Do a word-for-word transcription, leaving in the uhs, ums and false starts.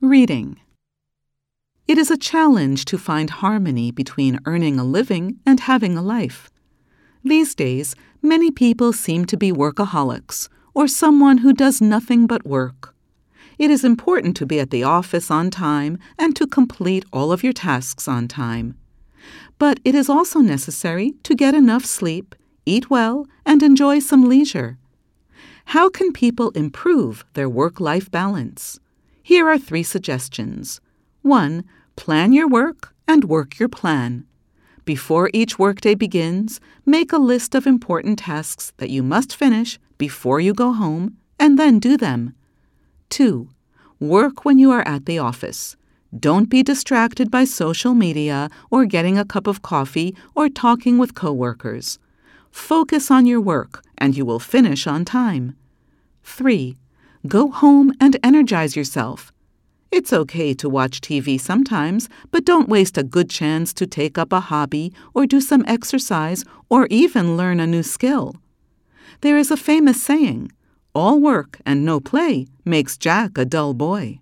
Reading. It is a challenge to find harmony between earning a living and having a life. These days, many people seem to be workaholics, or someone who does nothing but work. It is important to be at the office on time and to complete all of your tasks on time. But it is also necessary to get enough sleep, eat well, and enjoy some leisure. How can people improve their work-life balance? Here are three suggestions. One, plan your work and work your plan. Before each workday begins, make a list of important tasks that you must finish before you go home, and then do them. Two, work when you are at the office. Don't be distracted by social media or getting a cup of coffee or talking with coworkers. Focus on your work, and you will finish on time. Three, go home and energize yourself. It's okay to watch T V sometimes, but don't waste a good chance to take up a hobby or do some exercise or even learn a new skill. There is a famous saying, "All work and no play makes Jack a dull boy."